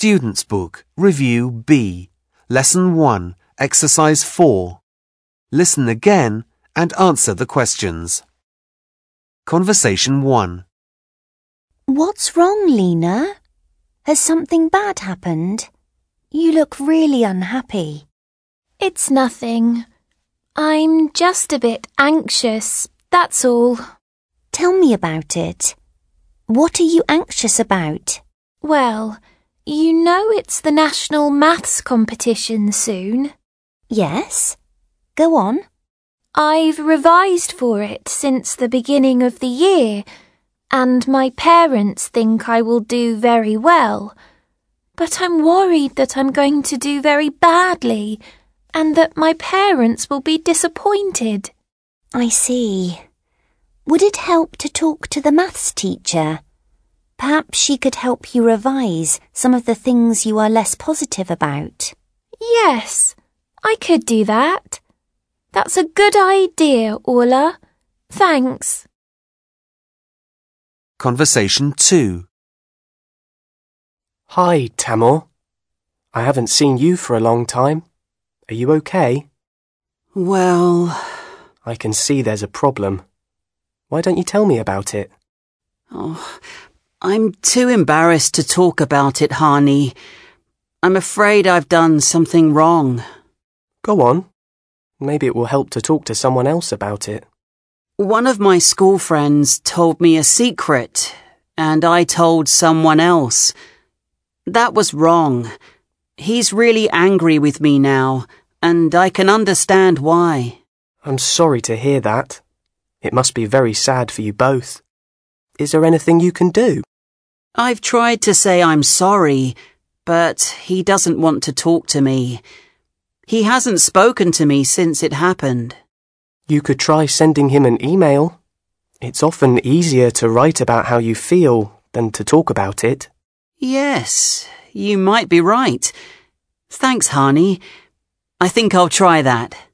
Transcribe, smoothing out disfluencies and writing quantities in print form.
Student's Book, Review B, Lesson 1, Exercise 4. Listen again and answer the questions. Conversation 1. What's wrong, Lena? Has something bad happened? You look really unhappy. It's nothing. I'm just a bit anxious, that's all. Tell me about it. What are you anxious about? Well, you know it's the national maths competition soon. Yes? Go on. I've revised for it since the beginning of the year, and my parents think I will do very well. But I'm worried that I'm going to do very badly, and that my parents will be disappointed. I see. Would it help to talk to the maths teacher? Perhaps she could help you revise some of the things you are less positive about. Yes, I could do that. That's a good idea, Orla. Thanks. Conversation 2. Hi, Tamil. I haven't seen you for a long time. Are you okay? Well, I can see there's a problem. Why don't you tell me about it? I'm too embarrassed to talk about it, Hani. I'm afraid I've done something wrong. Go on. Maybe it will help to talk to someone else about it. One of my school friends told me a secret, and I told someone else. That was wrong. He's really angry with me now, and I can understand why. I'm sorry to hear that. It must be very sad for you both. Is there anything you can do? I've tried to say I'm sorry, but he doesn't want to talk to me. He hasn't spoken to me since it happened. You could try sending him an email. It's often easier to write about how you feel than to talk about it. Yes, you might be right. Thanks, Hani. I think I'll try that.